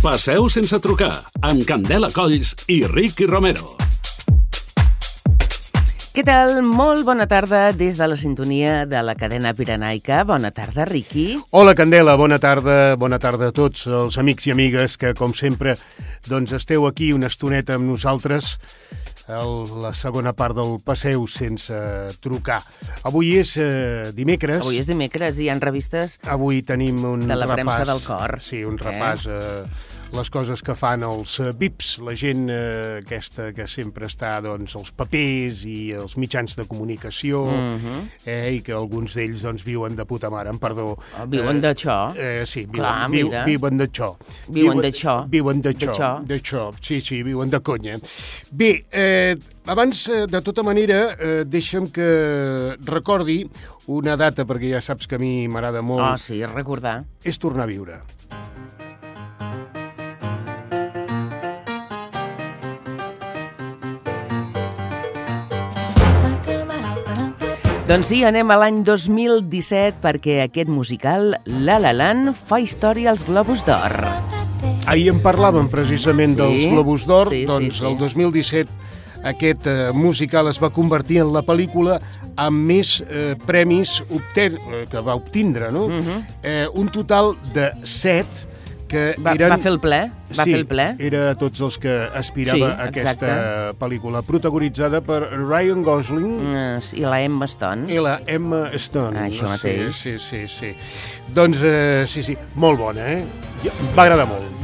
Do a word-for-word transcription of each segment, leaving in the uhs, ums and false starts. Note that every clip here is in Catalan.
Passeu sense trucar, amb Candela Colls i Ricky Romero. Què tal? Molt bona tarda des de la sintonia de la cadena pirenaica. Bona tarda, Ricky. Hola, Candela, bona tarda. Bona tarda a tots els amics i amigues que, com sempre, doncs esteu aquí una estoneta amb nosaltres a la segona part del Passeu sense trucar. Avui és eh, dimecres. Avui és dimecres i hi ha revistes Avui tenim un de la repàs, premsa del cor. Sí, un repàs a eh, les coses que fan els eh, V I Ps, la gent eh, aquesta que sempre està, doncs, als papers i els mitjans de comunicació, Mhm. eh, i que alguns d'ells, doncs, viuen de puta mare, amb perdó. Oh, viuen Eh, d'això. Eh, sí, viuen, Clar, viu, mira. viuen d'això. Viuen d'això. Viuen d'això. D'això. D'això, sí, sí, viuen de conya. Bé, eh, abans, eh, de tota manera, eh, deixa'm que recordi una data, perquè ja saps que a mi m'agrada molt. Oh, sí, recordar. És tornar a viure. Doncs sí, anem a l'any dos mil disset perquè aquest musical, La La Land, fa història als Globus d'Or. Ahir en parlàvem precisament Sí, dels Globus d'Or, sí, sí, doncs sí. el dos mil disset aquest eh, musical es va convertir en la pel·lícula amb més eh, premis obten eh, que va obtindre, no? Mhm. eh, un total de set que Va, eren... va fer el ple, va sí, fer el ple. era a tots els que aspirava Sí, a aquesta exacte. pel·lícula, protagonitzada per Ryan Gosling Mm, I la Emma Stone. i la Emma Stone. Ah, això mateix. Sí, sí, sí, sí. Doncs, eh, sí, sí, molt bona, eh? Ja, em va agradar molt.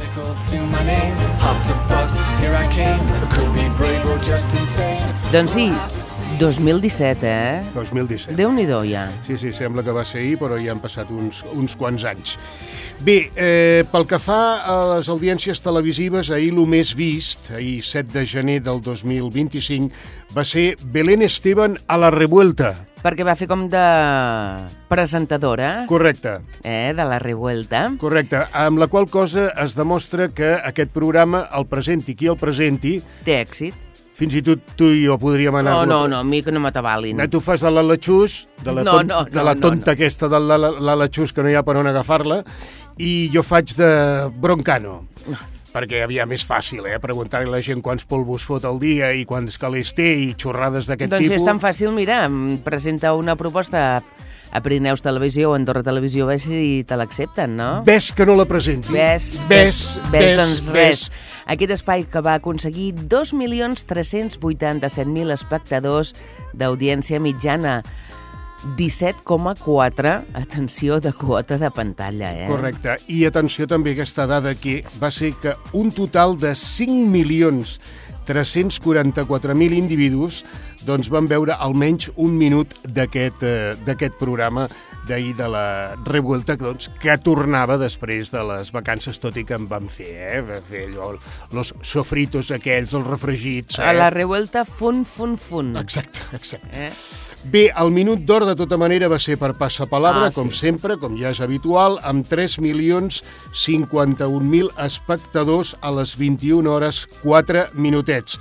Doncs sí, dos mil disset, eh? dos mil disset. Déu-n'hi-do, ja. Sí, sí, sembla que va ser ahir, però ja han passat uns, uns quants anys. Bé, eh, pel que fa a les audiències televisives, ahir el més vist, ahir set de gener del dos mil vint-i-cinc, va ser Belén Esteban a la Revuelta. Perquè va fer com de presentadora, Correcte, eh, de la Revuelta. correcte. Amb la qual cosa es demostra que aquest programa, el presenti qui el presenti, Té èxit. fins i tot tu i jo podríem anar... No, no, no, a mi que no m'atabalin. Tu fas de la Latxús, de la, No, ton no, de la no, tonta no. aquesta de la, la, la Latxús que no hi ha per on agafar-la, i jo faig de Broncano. Perquè havia més fàcil, eh? Preguntar-li a la gent quants polvos fot al dia i quants calés té i xorrades d'aquest Doncs tipus. és tan fàcil, mira, em presenta una proposta a Pirineus Televisió o Andorra Televisió, ves si te l'accepten, no? Ves que no la presenti. Ves, ves, ves, doncs res. Aquest espai que va aconseguir dos milions tres-cents vuitanta-set mil espectadors d'audiència mitjana, disset coma quatre, atenció, de quota de pantalla, eh? Correcte. I atenció també a aquesta dada que va ser que un total de cinc milions tres-cents quaranta-quatre mil individus doncs van veure almenys un minut d'aquest eh, d'aquest programa d'ahir de la Revuelta, doncs, que tornava després de les vacances, tot i que en van fer, eh? Va fer allò, los sofritos aquells, els refregits, eh? A la Revuelta, fun, fun, fun. Exacte, exacte. Eh? Bé, el minut d'or de tota manera va ser per passapalabra, Ah, com sí. sempre, com ja és habitual, amb tres milions cinquanta-un mil espectadors a les vint-i-una hores quatre minutets.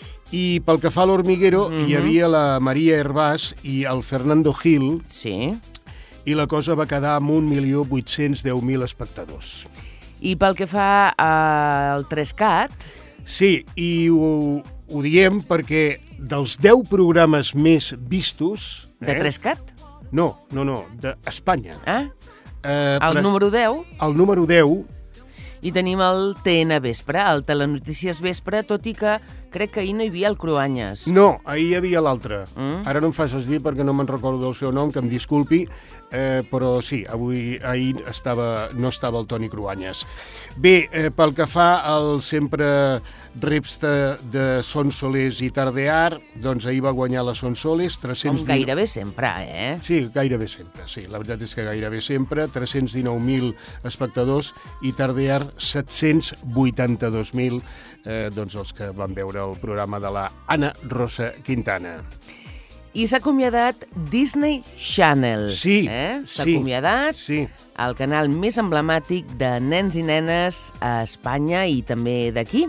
I pel que fa a l'Hormiguero, Mhm. hi havia la Maria Hervás i el Fernando Gil, Sí. i la cosa va quedar amb un milió vuit-cents deu mil espectadors. I pel que fa al tres cat, Sí, i ho, ho diem perquè dels deu programes més vistos... de tres cat, No, no, no, d'Espanya. eh? Eh, El pre- número deu, El número deu, i tenim el T N Vespre, el Telenotícies Vespre, tot i que crec que ahir no hi havia el Cruanyes. no, ahir hi havia l'altre. Mm. Ara no em facis dir perquè no me'n recordo del seu nom, que em disculpi, eh, però sí, avui ahir estava, no estava el Toni Cruanyes. Bé, eh, pel que fa al sempre repte de Sonsoles i Tardear, doncs ahir va guanyar la Sonsoles, Com tres-cents dinou... gairebé sempre, eh? Sí, gairebé sempre, sí. La veritat és que gairebé sempre, tres-cents dinou mil espectadors i Tardear set-cents vuitanta-dos mil, eh, doncs els que van veure el programa de la Ana Rosa Quintana. I s'ha acomiadat Disney Channel. Sí, eh? S'ha sí, acomiadat sí. el canal més emblemàtic de nens i nenes a Espanya i també d'aquí.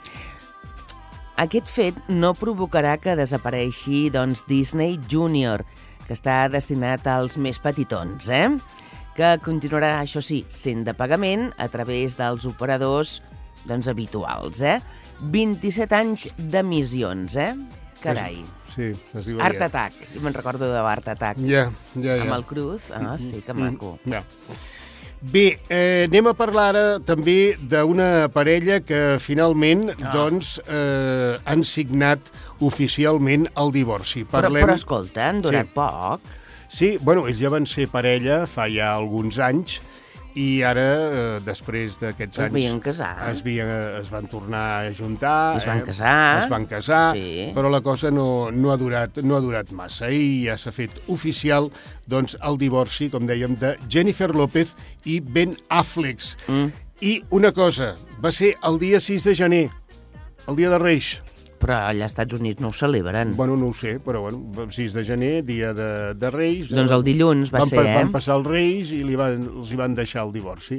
Aquest fet no provocarà que desapareixi doncs, Disney Junior, que està destinat als més petitons, eh? que continuarà, això sí, sent de pagament a través dels operadors doncs, habituals, eh? vint-i-set anys d'emissions, eh? Carai. Sí, es diu Art Attack. Jo me'n recordo de Art Attack. Ja, ja, ja. Amb el Cruz. Ah, sí, que maco. Ja. Bé, eh, anem a parlar ara també d'una parella que finalment Ah. doncs, eh, han signat oficialment el divorci. Però, Parlem... però escolta, han durat Sí. poc. Sí, bueno, ells ja van ser parella fa ja alguns anys i ara, eh, després d'aquests Es anys... havien casat. Es, havien, es van tornar a juntar. Es van eh, casar. Es van casar, Sí. però la cosa no, no, ha durat, no ha durat massa. I ja s'ha fet oficial doncs, el divorci, com dèiem, de Jennifer López i Ben Affleck. Mm. I una cosa, va ser el dia sis de gener, el dia de Reis. Però allà als Estats Units no ho celebren. Bueno, no ho sé, però bueno, sis de gener, dia de, de Reis. Doncs el dilluns va van, ser, eh? Van passar els Reis i li van, els hi van deixar el divorci.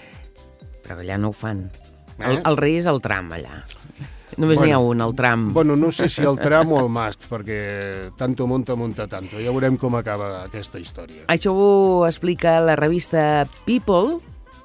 Però allà no ho fan. Eh? El, el rei és el tram, allà. Només Bueno, n'hi ha un, el tram. Bueno, no sé si el tram o el mast, perquè tanto monta, monta tanto. Ja veurem com acaba aquesta història. Això ho explica la revista People.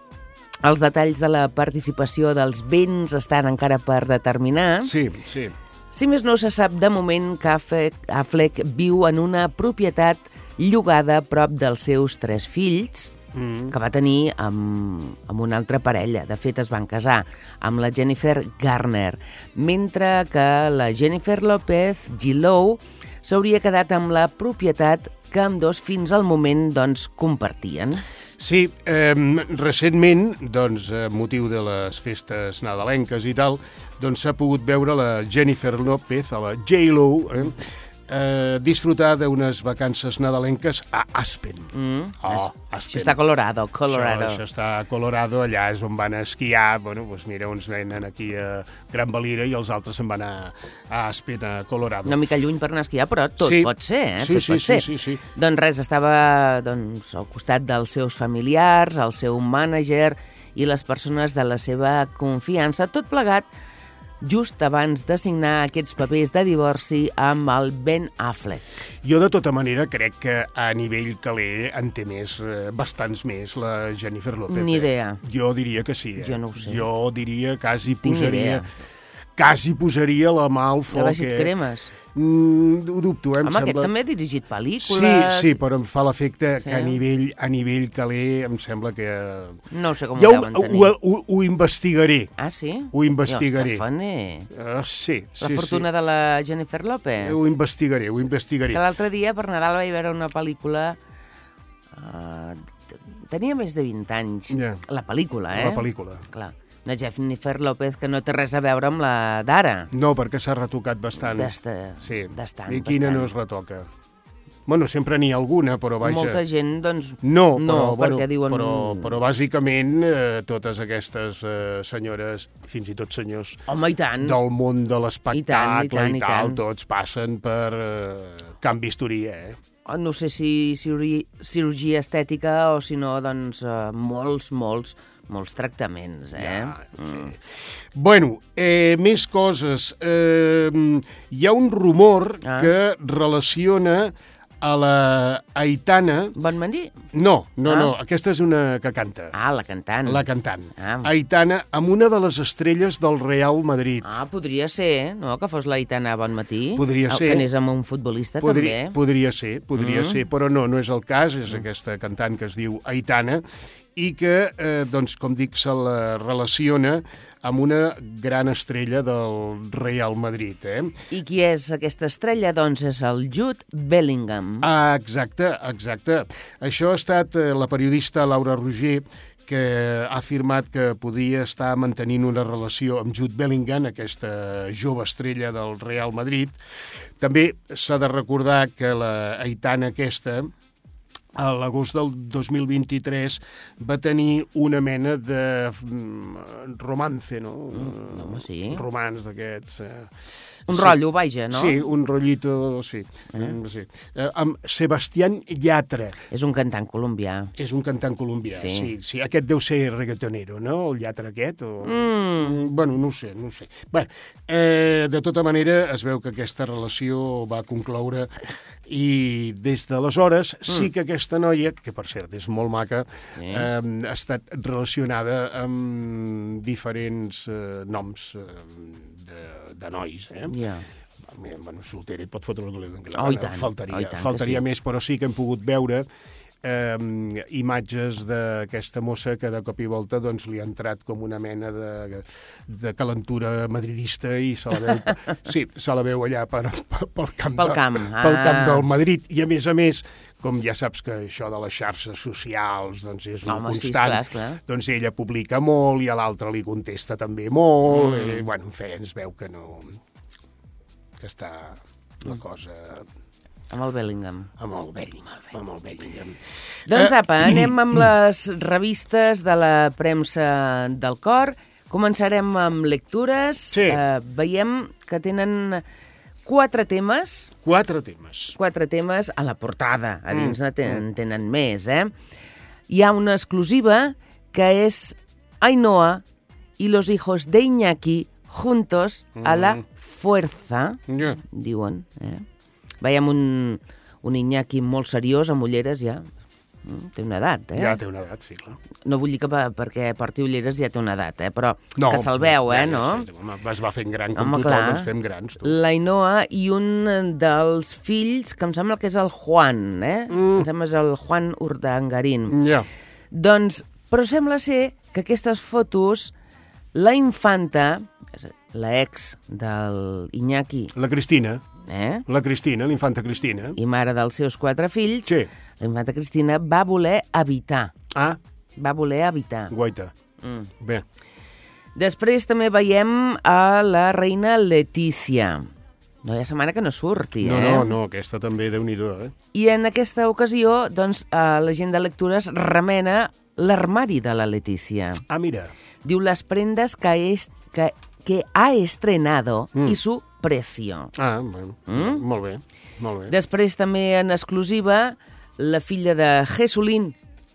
Els detalls de la participació dels béns estan encara per determinar. Sí, sí. Si més no, se sap de moment que Affleck, Affleck viu en una propietat llogada a prop dels seus tres fills, Mm. que va tenir amb, amb una altra parella. De fet, es van casar amb la Jennifer Garner, mentre que la Jennifer López, G-Lo, s'hauria quedat amb la propietat que ambdós fins al moment doncs, compartien. Sí, eh, recentment, doncs, a motiu de les festes nadalenques i tal, doncs s'ha pogut veure la Jennifer López, a la J-Lo, eh, eh, disfrutar d'unes vacances nadalenques a Aspen. Mm. Oh, Això Aspen. està a Colorado, Colorado. Això, això està a Colorado, allà és on van a esquiar. Bueno, doncs mira, uns venen aquí a Gran Valira i els altres se'n van a, a Aspen, a Colorado. Una mica lluny per anar a esquiar, però tot Sí. pot ser, eh? Sí, tot sí, pot sí, ser. sí, sí. Doncs res, estava doncs, al costat dels seus familiars, el seu mànager i les persones de la seva confiança, tot plegat just abans de signar aquests papers de divorci amb el Ben Affleck. Jo, de tota manera, crec que a nivell caler en té més, eh, bastants més, la Jennifer López. Ni eh? idea. Jo diria que sí. Eh? Jo no ho sé. Jo diria, quasi Tinc posaria... idea. Quasi posaria la mà al Ja foc. vagi et eh? cremes. Mm, ho dubto, eh? Em Home, sembla... aquest també ha dirigit pel·lícules. Sí, sí, però em fa l'efecte Sí. que a nivell, a nivell caler em sembla que... No sé com Ja ho ho, deuen tenir. ho, ho, ho investigaré. Ah, sí? Ho investigaré. I el Stefani. Uh, sí, La sí, fortuna sí. de la Jennifer López. Ho investigaré, ho investigaré. Que l'altre dia, per Nadal, vaig veure una pel·lícula... Uh, tenia més de vint anys. Ja. La pel·lícula, eh? La pel·lícula. Clar. Una Jennifer López que no té res a veure amb la d'ara. No, perquè s'ha retocat bastant. D'esta- Sí. bastant, I quina bastant. no es retoca? Bueno, sempre n'hi ha alguna, però vaja... Molta gent, doncs... No, però, no bueno, perquè diuen... però, però bàsicament eh, totes aquestes eh, senyores, fins i tot senyors, Home, i tant. del món de I tant, l'espectacle i tant, i, i tal, tant. tots passen per eh, can bisturí, eh? No sé si cirurgia, cirurgia estètica o si no, doncs, eh, molts, molts, molts tractaments, eh? Ja, sí. Bueno, eh, més coses. Eh, hi ha un rumor Ah. que relaciona a la Aitana... Bonmatí? No, no, Ah. no, aquesta és una que canta. Ah, la cantant. La cantant. Ah. Aitana, amb una de les estrelles del Real Madrid. Ah, podria ser, no?, que fos l'Aitana Bonmatí. Podria ser. Que anés amb un futbolista, Podria, també. podria ser, podria Mm. ser, però no, no és el cas, és aquesta cantant que es diu Aitana i que, eh, doncs, com dic, se la relaciona amb una gran estrella del Real Madrid, eh? I qui és aquesta estrella? Doncs és el Jude Bellingham. Ah, exacte, exacte. Això ha estat eh, la periodista Laura Roger, que ha afirmat que podia estar mantenint una relació amb Jude Bellingham, aquesta jove estrella del Real Madrid. També s'ha de recordar que la Aitana aquesta, a l'agost del dos mil vint-i-tres, va tenir una mena de mm, romance, no? Mm, home, sí. Romans d'aquests... Eh, Un rotllo, vaja, no? Sí, un rotllito, sí. Eh? sí. Eh, amb Sebastián Yatra. És un cantant colombià. És un cantant colombià, sí. sí. sí. Aquest deu ser reggaetonero, no? El Yatra aquest? O... Mm. Bueno, no ho sé, no ho sé. Bé, eh, de tota manera, es veu que aquesta relació va concloure i des d'aleshores mm. sí que aquesta noia, que per cert és molt maca, sí. eh, ha estat relacionada amb diferents eh, noms eh, de, de nois, eh? Yeah. Bueno, soltera i pot fotre el que li doni la oh, gana. Faltaria, oh, tant faltaria sí. més, però sí que hem pogut veure eh, imatges d'aquesta mossa que de cop i volta doncs, li ha entrat com una mena de, de calentura madridista i se la veu, sí, se la veu allà per, per, pel, camp pel, de, camp. Ah. pel camp del Madrid. I a més a més, com ja saps que això de les xarxes socials doncs és un Home, constant, sí, esclar, esclar. doncs ella publica molt i a l'altre li contesta també molt, mm. i, bueno, en fi, ens veu que no... que està la cosa... Amb el Bellingham. Amb el Bellingham. Amb el Bellingham. Doncs apa, anem amb les revistes de la premsa del cor. Començarem amb lectures. Sí. Uh, veiem que tenen quatre temes. Quatre temes. Quatre temes a la portada. A dins mm. tenen, tenen més, eh? Hi ha una exclusiva que és Ainhoa i los hijos de Iñaki juntos a la fuerza, yeah. diuen. Eh? Veiem un, un Iñaki molt seriós, amb ulleres ja. Mm, té una edat, eh? Ja té una edat, sí, clar. No vull dir que perquè porti ulleres ja té una edat, eh? Però no, que se'l veu, eh? Ja, no? Ja, ja, es va fent gran, com Home, tothom clar. ens fem grans. Tu. L'Ainhoa i un dels fills, que em sembla que és el Juan, eh? Mm. Em sembla que és el Juan Urdangarín. Ja. Doncs, però sembla ser que aquestes fotos, la infanta, la ex del Iñaki... La Cristina. Eh? La Cristina, l'infanta Cristina. I mare dels seus quatre fills. Sí. La infanta Cristina va voler evitar. Ah. Va voler evitar. Guaita. Mm. Bé. Després també veiem a la reina Letícia. No hi ha setmana que no surti, no, eh? No, no, aquesta també, Déu-n'hi-do, eh? I en aquesta ocasió, doncs, a la gent de lectures remena l'armari de la Letícia. Ah, mira. Diu les prendes que, es, que, que ha estrenado mm. y su precio. Ah, bueno, mm? molt bé, molt bé. Després també en exclusiva la filla de Jesulín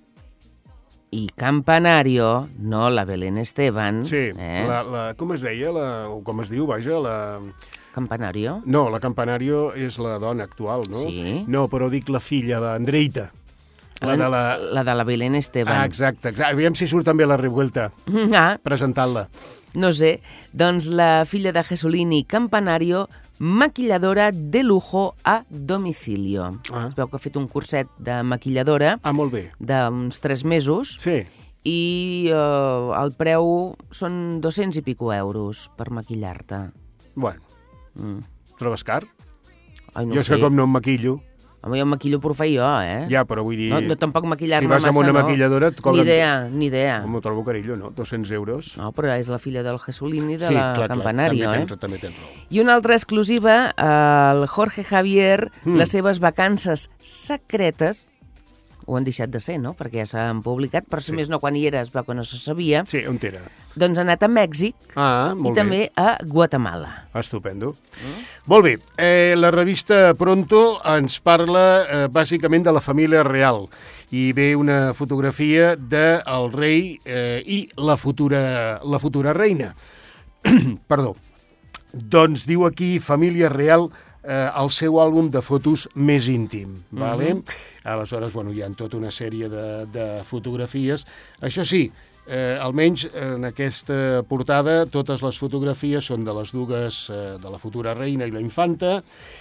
i Campanario, no la Belén Esteban. Sí, eh? la, la, com es deia, la, com es diu, vaja, la... Campanario? No, la Campanario és la dona actual, no? Sí. No, però dic la filla, la Andreita. La de la... la de la Belén Esteban. Ah, exacte, exacte. Aviam si surt també la Revuelta, ah. presentant-la. No sé. Doncs la filla de Jesulín i Campanario, maquilladora de lujo a domicilio. Ah. Es veu que ha fet un curset de maquilladora. Ah, molt bé. D'uns tres mesos. Sí. I eh, el preu són dos-cents i pico euros per maquillar-te. Bueno, mm. trobes car? Ai, no jo és que com no em maquillo... Home, jo em maquillo per fer jo, eh? Ja, però vull dir... No, no tampoc maquillar-me massa, no. Si vas amb una no. maquilladora... Et cobren... Ni idea, ni idea. M'ho trobo carillo, no? dos-cents euros. No, però és la filla del Jesulín i de sí, la clar, Campanario, clar. eh? També, també tens raó. I una altra exclusiva, el Jorge Javier, mm. les seves vacances secretes, ho han deixat de ser, no?, perquè ja s'han publicat, però si sí. més no, quan hi era es veu que no se sabia. Sí, on era? Doncs ha anat a Mèxic ah, i bé. també a Guatemala. Estupendo. Mm. Molt bé, eh, la revista Pronto ens parla eh, bàsicament de la família real i ve una fotografia del rei eh, i la futura, la futura reina. Perdó. Doncs diu aquí família real eh, el seu àlbum de fotos més íntim. Mm-hmm. Vale? Aleshores, bueno, hi ha tota una sèrie de, de fotografies. Això sí, eh, almenys en aquesta portada totes les fotografies són de les dues, eh, de la futura reina i la infanta,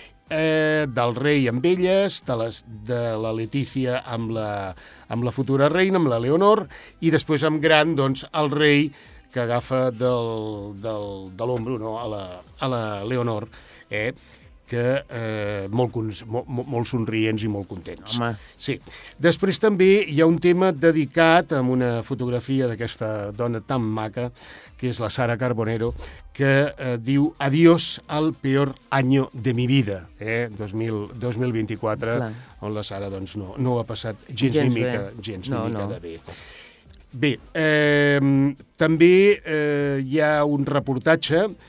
eh, del rei amb elles, de, les, de la Letícia amb la, amb la futura reina, amb la Leonor, i després amb gran, doncs, el rei que agafa del, del, de l'ombro, no?, a la, a la Leonor, eh? que eh, molt, molt, molt somrients i molt contents. Home. Sí. Després també hi ha un tema dedicat amb una fotografia d'aquesta dona tan maca, que és la Sara Carbonero, que eh, diu Adiós al peor año de mi vida, eh? dos mil vint-i-quatre, clar. On la Sara doncs, no, no ho ha passat gens, gens ni mica, gens no, ni mica no. de bé. Bé, eh, també eh, hi ha un reportatge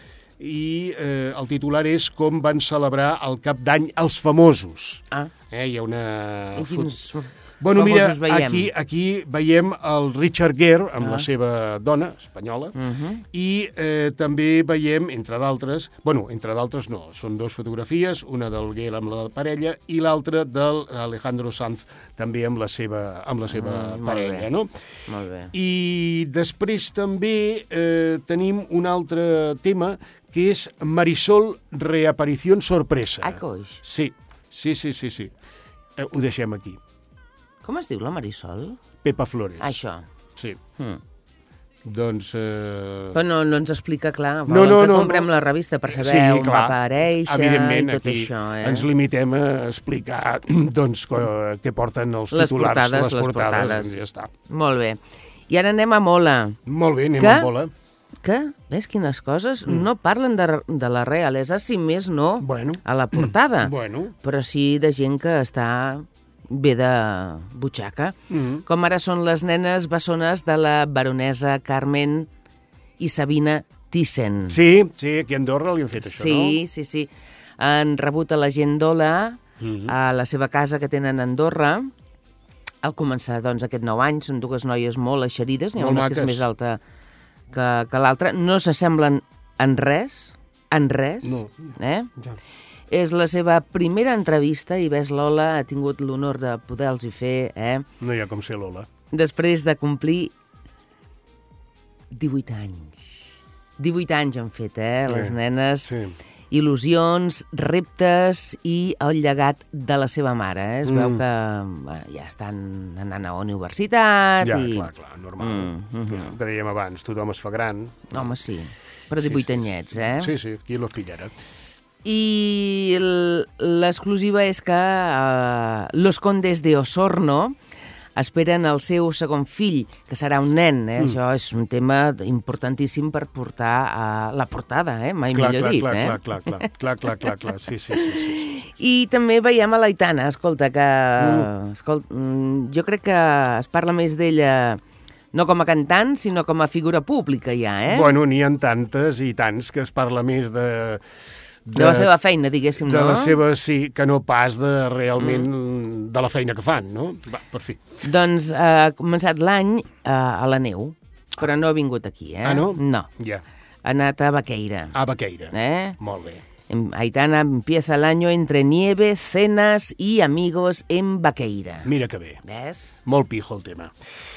i eh, el titular és com van celebrar el cap d'any els famosos. Ah. Eh, hi ha una... I quins Bueno, mira, famosos veiem? aquí, aquí veiem el Richard Gere amb Ah. la seva dona, espanyola, Uh-huh. i eh, també veiem, entre d'altres, bueno, entre d'altres no, són dues fotografies, una del Gere amb la parella i l'altra del Alejandro Sanz, també amb la seva, amb la seva Mm, molt parella, bé. no? Molt bé. I després també eh, tenim un altre tema que és Marisol reaparició sorpresa. Ai, coix. Sí, sí, sí, sí, sí. Eh, ho deixem aquí. Com es diu la Marisol? Pepa Flores. Això. Sí. Mm. Doncs... Eh... Però no, no ens explica clar. No, no, que no, comprem no. la revista per saber Sí, on clar. va aparèixer Evidentment, i tot aquí això. Eh? ens limitem a explicar doncs, co- què porten els Les titulars, portades, les les portades, portades. doncs ja està. Molt bé. I ara anem a Mola. Molt bé, anem Que? a bola. Que, ves quines coses, mm. no parlen de, de la realesa, si més no, Bueno. a la portada. Bueno. Però sí de gent que està bé de butxaca. Mm. Com ara són les nenes bessones de la baronesa Carmen i Sabina Thyssen. Sí, sí, aquí a Andorra li han fet això, sí, sí, sí. Han rebut a la gent d'Ola Mhm. a la seva casa que tenen a Andorra. Al començar doncs, aquest nou any, són dues noies molt eixerides, n'hi ha Molt una que és maques. més alta que, que l'altra. No s'assemblen en res, en res. No. Eh? no? Ja. És la seva primera entrevista i ves, Lola ha tingut l'honor de poder-los fer, eh? No hi ha com ser Lola. Després de complir divuit anys. divuit anys han fet, eh, les Sí, nenes. sí. Il·lusions, reptes i el llegat de la seva mare. Eh? Es Mm. veu que bueno, ja estan anant a universitat Ja, i... clar, clar, normal. Mm, mhm. Ja, el que dèiem abans, tothom es fa gran. Home, sí, però divuit sí, sí, anyets, eh? Sí, sí, aquí los pillara. I l- l'exclusiva és que uh, Los Condes de Osorno esperen el seu segon fill, que serà un nen. Eh? Mm. Això és un tema importantíssim per portar a la portada, eh? Mai Clar, millor clar, dit. clar, eh? clar, clar, clar, clar, clar, clar, clar, sí, sí, sí, sí. I també veiem a l'Aitana, escolta, que Mm. escolta, mm, jo crec que es parla més d'ella no com a cantant, sinó com a figura pública ja, eh? Bueno, n'hi ha tantes i tants que es parla més de... de la seva feina, diguéssim, de no? la seva, sí, que no pas de realment mm. de la feina que fan, no? Va, per fi. Doncs eh, ha començat l'any eh, a la neu, però no ha vingut aquí, eh? Ah, no? No. Ja. Ha anat a Baqueira. A Baqueira. Eh? Molt bé. En- Aitana empieza el año entre nieve, cenas y amigos en Baqueira. Mira que bé. ¿Ves? Molt pijo el tema.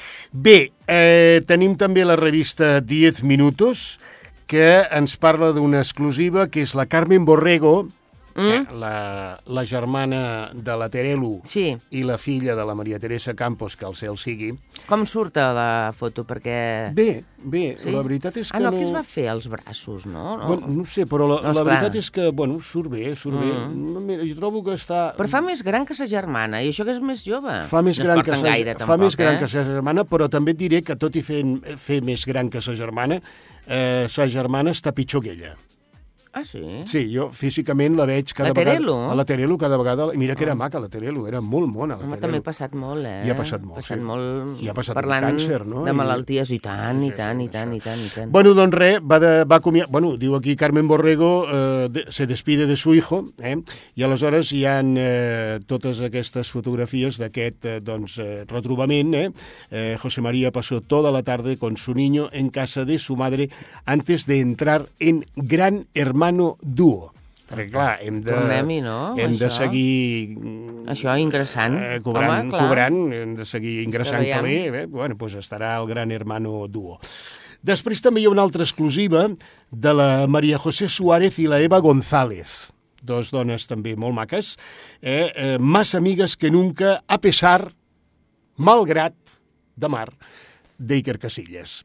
Bé, eh, tenim també la revista diez minutos, que ens parla d'una exclusiva, que és la Carmen Borrego, mm? eh, la, la germana de la Terelu Sí. i la filla de la Maria Teresa Campos, que el cel sigui. Com surt a la foto? Perquè... Bé, bé, Sí? la veritat és que Ah, no, no... que es va fer als braços, no? no. Bueno, no sé, però la, No, la esclar. veritat és que, bueno, surt bé, surt bé. Mm. Mira, jo trobo que està... Però fa més gran que sa germana, i això que és més jove. Fa més, no gran es que porten sa, gaire, fa tampoc, més gran eh? que sa germana, però també et diré que tot i fent, fer més gran que sa germana, eh, sa germana està pitjor que ella. Ah, sí? Sí, jo físicament la veig cada La Terelu? vegada... A la Terelu? cada vegada... Mira que era maca la Terelu, era molt mona la Home, Terelu. també ha passat molt, eh? I ha passat molt, passat sí. molt I ha passat parlant un càncer, no? de I- malalties, i tant, i Sí, sí, tant, sí, i tant, això. i tant, i tant. Bueno, doncs res, va, de, va comiar... Bueno, diu aquí Carmen Borrego eh, de, se despide de su hijo, eh? I aleshores hi ha eh, totes aquestes fotografies d'aquest eh, doncs, eh, retrobament. Eh? Eh, José María pasó toda la tarde con su niño en casa de su madre antes de entrar en Gran Hermano Dúo. Perquè, clar, hem de, Tornem-hi, no, hem de això? seguir... Això, ingressant. Eh, cobrant, Home, clar. cobrant, hem de seguir ingressant veiem. caler. Eh? Bueno, doncs estarà el Gran Hermano Dúo. Després també hi ha una altra exclusiva de la María José Suárez i la Eva González. Dos dones també molt maques. Eh? Eh, más amigas que nunca, a pesar, malgrat, de mar, d'Iker Casillas.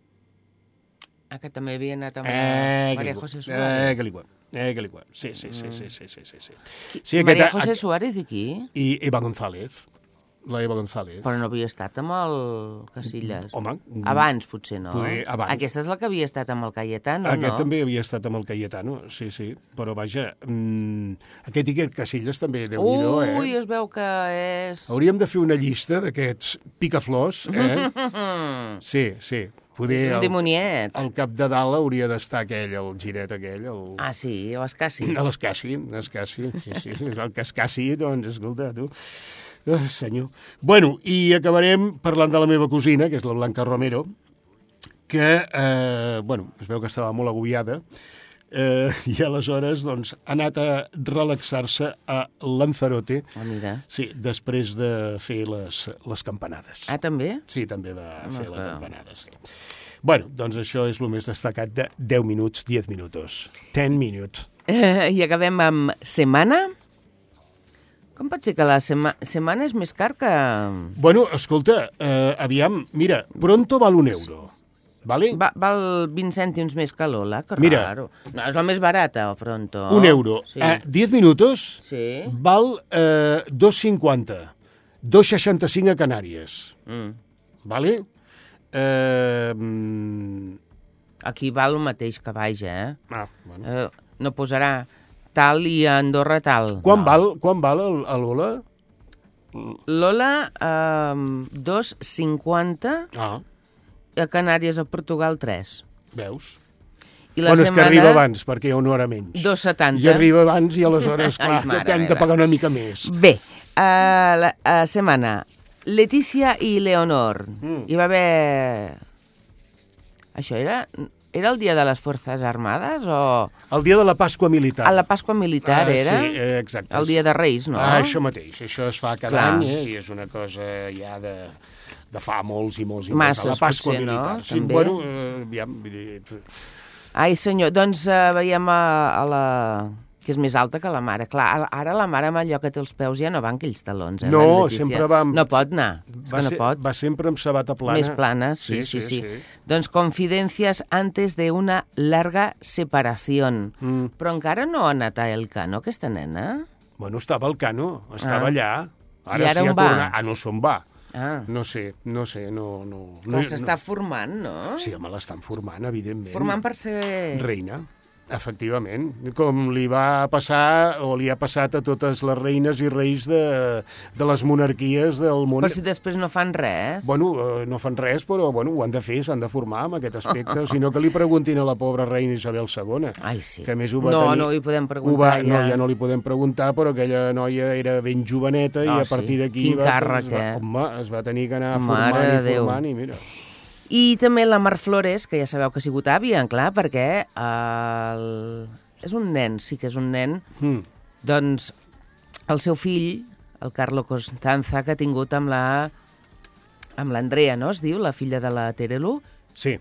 Ah, que també havia anat amb Eh, la que Maria li José guai. Suárez. Eh, que li guai. Eh, que li guai. Sí, sí, sí, sí, sí, sí, sí, sí. sí Maria aquesta- José Suárez i qui? I Eva González. La Eva González. Però no havia estat amb el Casillas. Home, Abans, potser, no? Poder, abans. Aquesta és la que havia estat amb el Cayetano, Aquest no? també havia estat amb el Cayetano, sí, sí. Però vaja, mmm, aquest Iker Casillas també, déu-n'hi-do, eh? Ui, es veu que és... Hauríem de fer una llista d'aquests picaflors, eh? Sí, sí. Poder un dimoniet. Al cap de dalt hauria d'estar aquell, el giret aquell. El... Ah, sí, l'Escassi. L'Escassi, l'Escassi, sí, sí, és el Cascassi, doncs, escolta, tu. Oh, senyor. Bueno, i acabarem parlant de la meva cosina, que és la Blanca Romero, que, eh, bueno, es veu que estava molt agobiada, eh, i aleshores, doncs, ha anat a relaxar-se a Lanzarote, Ah, mira. sí, després de fer les, les campanades. Ah, també? Sí, també va No, fer la clar. campanada, sí. Bueno, doncs això és el més destacat de deu minuts, diez minuts. ten minuts. Eh, I acabem amb setmana. Com pot ser que la sema setmana és més car que... Bueno, escolta, eh, aviam, mira, Pronto val un euro, vale? Va, val vint cèntims més que l'Ola, que Mira. raro. No, és la més barata, el Pronto. Un euro. Sí. Eh, diez minutos Sí. val eh, dos cinquanta, dos seixanta-cinc a Canàries, Mm. vale? Eh, mm, Aquí val el mateix que baix, eh? ah, bueno. eh? No posarà tal i a Andorra tal. Quan no. val, quan val el- a l'Ola? L'Ola, eh, dos cinquanta, Ah, a Canàries, a Portugal, tres. veus? I la Bueno, és que setmana, arriba abans, perquè hi ha una hora menys. dos setanta. I arriba abans i aleshores, clar, Ai, mare que hem de meva. pagar una mica més. Bé, a la a setmana, Letícia i Leonor. Mm. Hi va haver... Això era... Era el dia de les Forces Armades o... El dia de la Pasqua Militar. A la Pasqua Militar Ah, era? Sí, eh, exacte. El dia de Reis, no? Ah, això mateix. Això es fa cada Clar. any, eh, i és una cosa ja de, de fa molts i molts i Masses, molts. A la Pasqua potser, no? Militar. Sí, També. bueno, eh, aviam, vull dir, Ai, senyor, doncs uh, veiem a, a la... que és més alta que la mare. Clar, a- ara la mare amb allò que té els peus ja no va amb aquells talons, eh? No, la Letícia. sempre va amb- No pot anar, és va, que no ser, pot. va sempre amb sabata plana. Més plana, sí, sí, sí. sí. Doncs confidencias antes de una larga separación. Mm. Però encara no ha anat a Elcano, aquesta nena? Bueno, estava al Cano, estava Ah. allà. Ara, I ara sí on ha va? tornat. Ah, no sé on va. Ah, No sé, no sé, no... no, però no s'està formant, no? Sí, home, l'estan formant, evidentment. Formant per ser... Reina, efectivament. Com li va passar, o li ha passat a totes les reines i reis de, de les monarquies del món. Però si després no fan res... Bueno, eh, no fan res, però bueno, ho han de fer, s'han de formar amb aquest aspecte, sinó que li preguntin a la pobra reina Isabel segona. Ai, sí. Que a més ho va no, tenir... no li podem ho preguntar, va, ja. No, ja no li podem preguntar, però aquella noia era ben joveneta i Ah, a partir sí. d'aquí... Quin va, càrrec, es va, eh? Home, es va tenir que anar Mare formant de i Déu. formant i mira... I també la Mar Flores, que ja sabeu que ha sigut àvia, clar, perquè el... és un nen, sí que és un nen, Mm. doncs el seu fill, el Carlo Costanza, que ha tingut amb la amb l'Andrea, no es diu, la filla de la Terelu, Sí.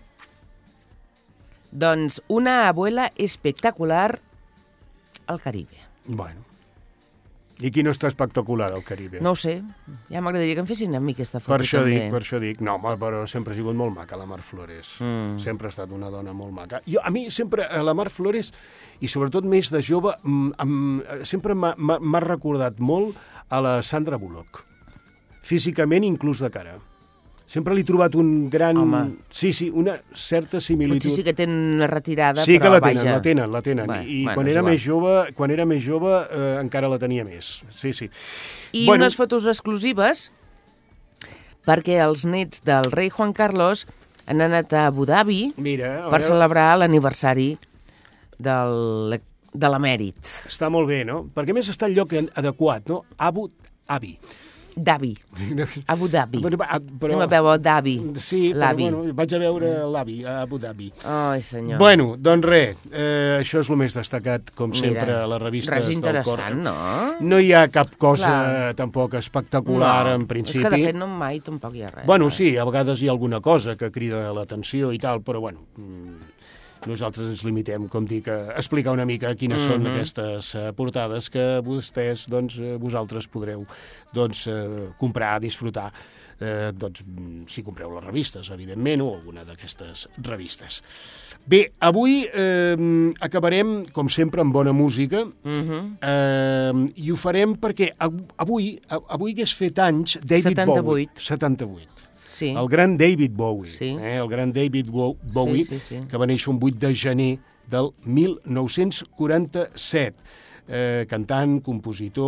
doncs una abuela espectacular al Caribe. Bueno. I qui no està espectacular al Caribe? No ho sé, ja m'agradaria que em fessin a mi aquesta foto Per això també. dic, per això dic. No, home, però sempre ha sigut molt maca, la Mar Flores. Mm. Sempre ha estat una dona molt maca. Jo, a mi sempre, a la Mar Flores, i sobretot més de jove, mm, em, sempre m'ha m'ha- m'ha recordat molt a la Sandra Bullock. Físicament, inclús de cara. Sempre li he trobat un gran... Home. Sí, sí, una certa similitud. Potser sí que tenen una retirada, Sí però que la tenen, vaja. la tenen, la tenen. Bé, I bueno, quan és era igual. més jove, quan era més jove eh, encara la tenia més. Sí, sí. I Bueno. unes fotos exclusives perquè els nets del rei Juan Carlos han anat a Abu Dhabi Mira, a per veure, celebrar l'aniversari del, de l'emèrit. està molt bé, no? Perquè a més està el lloc adequat, no? Abu Dhabi. Dhabi. Abu Dhabi. Però, ah, però, Anem a veure Dhabi. Sí, però L'avi. bueno, vaig a veure l'avi, a Abu Dhabi. Ai, senyor. Bueno, doncs res, eh, això és el més destacat, com Mira, sempre, a les revistes res del cor. interessant, no? No hi ha cap cosa Clar. tampoc espectacular, en principi. És que, de fet, no mai tampoc hi ha res. Bueno, eh? sí, a vegades hi ha alguna cosa que crida l'atenció i tal, però bueno, mm, nosaltres ens limitem, com dic, a explicar una mica quines mm-hmm. són aquestes uh, portades que vostès, doncs, uh, vosaltres podreu doncs, uh, comprar, disfrutar, uh, doncs, mm, si compreu les revistes, evidentment, o alguna d'aquestes revistes. Bé, avui eh, acabarem, com sempre, amb bona música, Mhm. eh, i ho farem perquè av- avui, avui hagués fet anys David setanta-vuit. Bowie. setanta-vuit. Sí. El gran David Bowie, Sí. eh? el gran David Wo- Bowie, Sí, sí, sí. que va néixer un vuit de gener del mil nou-cents quaranta-set, eh, cantant, compositor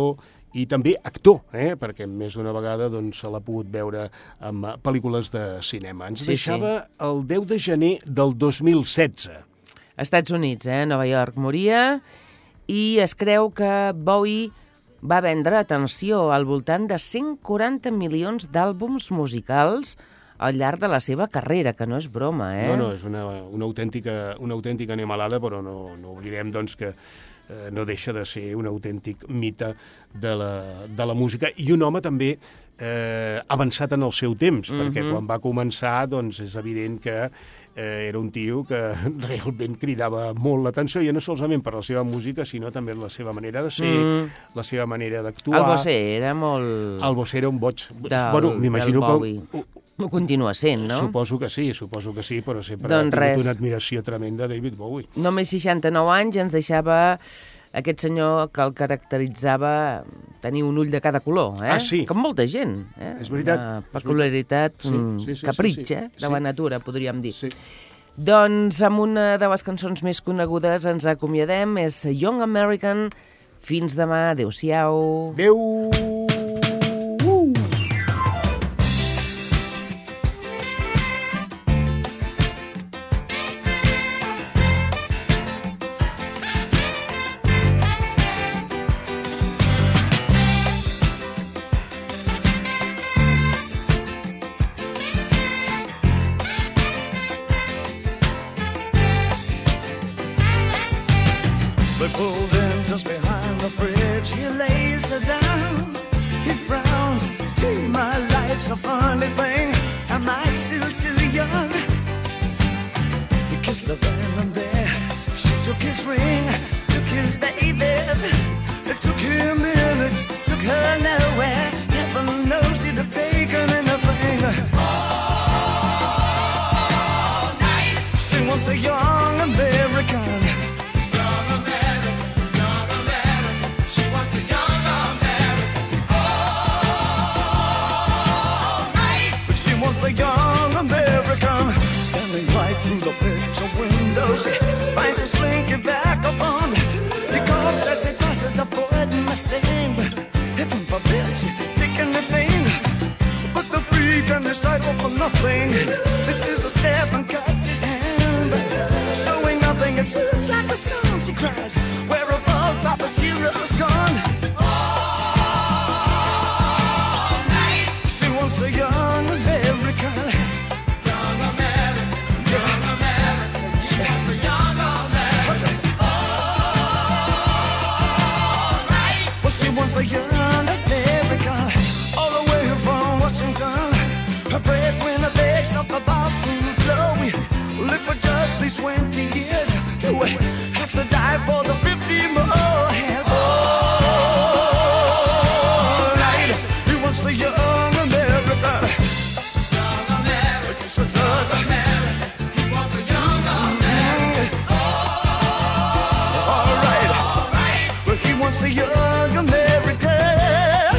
i també actor, eh? perquè més d'una vegada doncs, se l'ha pogut veure en pel·lícules de cinema. Ens Sí, deixava el deu de gener del dos mil setze. Estats Units, eh? Nova York moria i es creu que Bowie va vendre, atenció, al voltant de cent quaranta milions d'àlbums musicals al llarg de la seva carrera, que no és broma, eh? No, no, és una, una, autèntica, una autèntica animalada, però no, no oblidem doncs, que eh, no deixa de ser un autèntic mite de la, de la música i un home també eh, avançat en el seu temps, mm-hmm. perquè quan va començar doncs, és evident que eh, era un tio que realment cridava molt l'atenció, i no solament per la seva música, sinó també la seva manera de ser, mm. la seva manera d'actuar. El Bosé era molt... El Bosé era un boig. Del, bueno, m'imagino que... Ho continua sent, no? Suposo que sí, suposo que sí, però sempre doncs ha tingut res. una admiració tremenda de David Bowie. Només seixanta-nou anys ens deixava aquest senyor que el caracteritzava tenir un ull de cada color, eh? Ah, sí. Com molta gent, eh? És veritat. Una peculiaritat, Sí, sí, sí, capritx, sí, sí. eh? De Sí. la natura, podríem dir. Sí. Doncs amb una de les cançons més conegudes ens acomiadem, és Young American. Fins demà, adéu-siau. Adéu! They pulled in just behind the bridge. He lays her down. He frowns. Gee, my life's a funny thing. Am I still too young? He kissed the then and there. She took his ring, took his babies. It took him minutes, took her nowhere. Heaven knows he'd have taken anything. All night. She wants a young American. The young American standing right through the picture window. She finds a slinky vagabond. He coughs as he passes a Ford Mustang. Heaven forbid she's taking anything but the freak and his title for nothing. This is a step and cuts his hand, showing nothing. It slips like a song. She cries, where have all Papa's heroes gone? All night she wants a young American. Young American, young American. She wants the young American. All right. Well, she wants the young American. All the way from Washington. Her breadwinner begs off the bathroom floor. We live for just these twenty years. Do we have to die for the fifty more? Hell, all right. He wants the young American. The young American.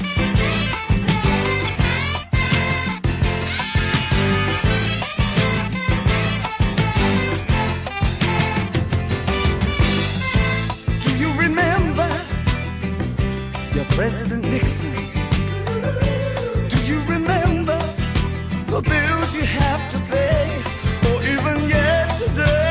Do you remember your President Nixon? Do you remember the bills you have to pay, or even yesterday?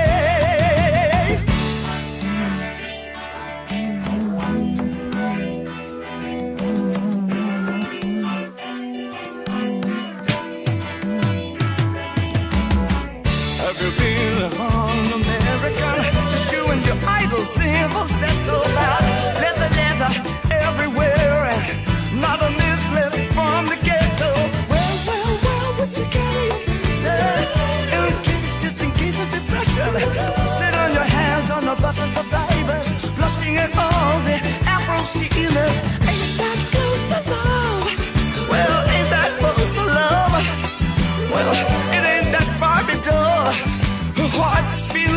Simple said so loud, leather, leather everywhere, and not a myth left from the ghetto. Well, well, well, would you carry your medicine in case, just in case of depression? Sit on your hands on the bus of survivors, blushing at all the Afro sealers. Ain't that close to love? Well, ain't that close to love? Well, it ain't that far to door. Hearts beat